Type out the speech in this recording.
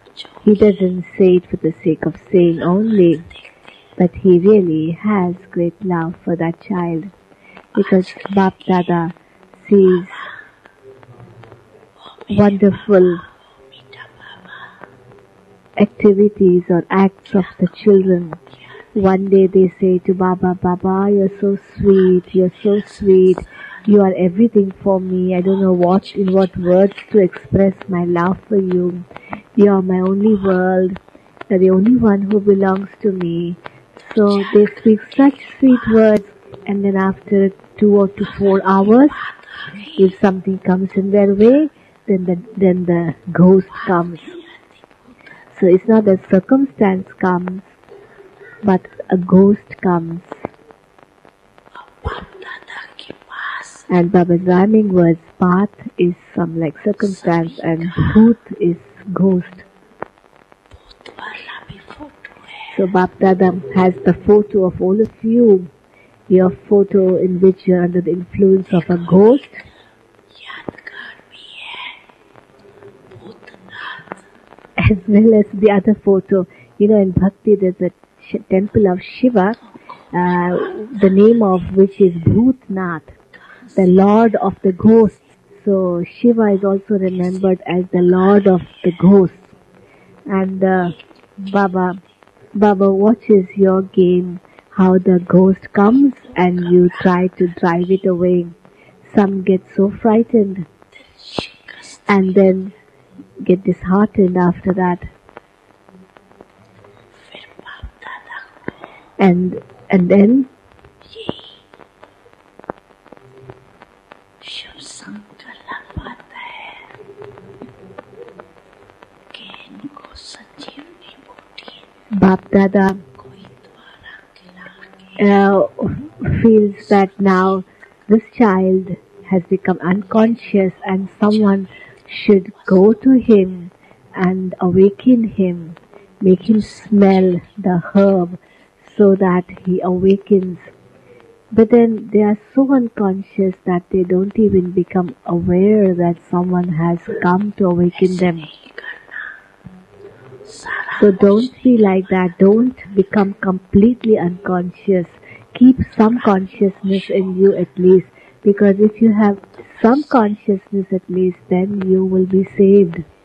He doesn't say it for the sake of saying only, but he really has great love for that child because Bap Dada sees wonderful activities or acts of the children. One day they say to Baba, Baba, you're so sweet, you are everything for me. I don't know in what words to express my love for you. You are my only world. You're the only one who belongs to me. So they speak such sweet words, and then after 2 or 4 hours, if something comes in their way, then the ghost comes. So it's not that circumstance comes, but a ghost comes. And Baba's rhyming words, path is some like circumstance and bhoot is ghost. So Bap Dada has the photo of all of you, your photo in which you are under the influence of a ghost. As well as the other photo, in Bhakti there's a temple of Shiva, the name of which is Bhutnath, the Lord of the Ghosts. So Shiva is also remembered as the Lord of the Ghosts. And Baba watches your game, how the ghost comes and you try to drive it away. Some get so frightened and then get disheartened after that. And then Bap Dada feels that now this child has become unconscious and someone should go to him and awaken him, make him smell the herb so that he awakens. But then they are so unconscious that they don't even become aware that someone has come to awaken them. So don't be like that. Don't become completely unconscious. Keep some consciousness in you at least, because if you have some consciousness at least, then you will be saved.